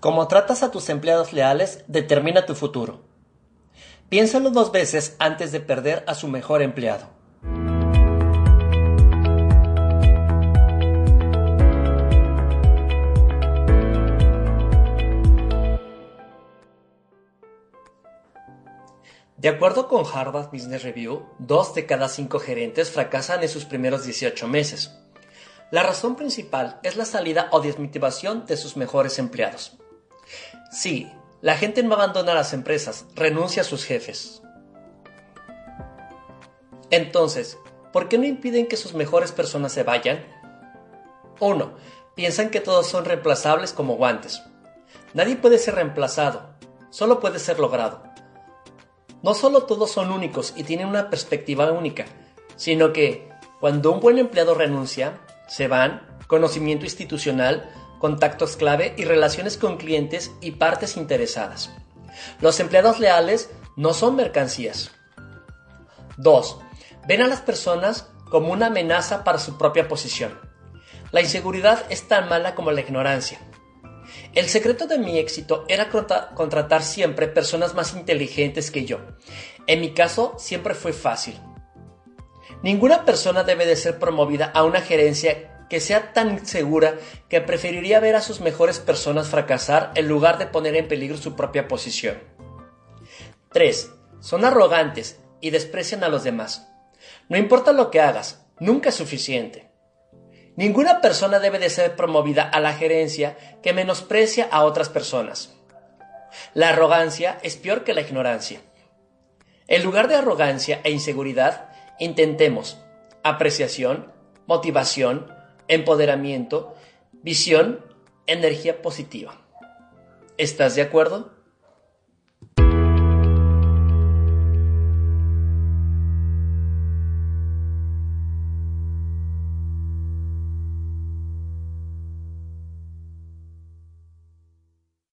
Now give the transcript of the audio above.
Cómo tratas a tus empleados leales determina tu futuro. Piénsalo 2 veces antes de perder a su mejor empleado. De acuerdo con Harvard Business Review, 2 de cada 5 gerentes fracasan en sus primeros 18 meses. La razón principal es la salida o desmotivación de sus mejores empleados. Sí, la gente no abandona las empresas, renuncia a sus jefes. Entonces, ¿por qué no impiden que sus mejores personas se vayan? 1. Piensan que todos son reemplazables como guantes. Nadie puede ser reemplazado, solo puede ser logrado. No solo todos son únicos y tienen una perspectiva única, sino que, cuando un buen empleado renuncia, se van, conocimiento institucional, contactos clave y relaciones con clientes y partes interesadas. Los empleados leales no son mercancías. 2. Ven a las personas como una amenaza para su propia posición. La inseguridad es tan mala como la ignorancia. El secreto de mi éxito era contratar siempre personas más inteligentes que yo. En mi caso, siempre fue fácil. Ninguna persona debe de ser promovida a una gerencia que sea tan insegura que preferiría ver a sus mejores personas fracasar en lugar de poner en peligro su propia posición. 3. Son arrogantes y desprecian a los demás. No importa lo que hagas, nunca es suficiente. Ninguna persona debe de ser promovida a la gerencia que menosprecia a otras personas. La arrogancia es peor que la ignorancia. En lugar de arrogancia e inseguridad, intentemos apreciación, motivación, empoderamiento, visión, energía positiva. ¿Estás de acuerdo?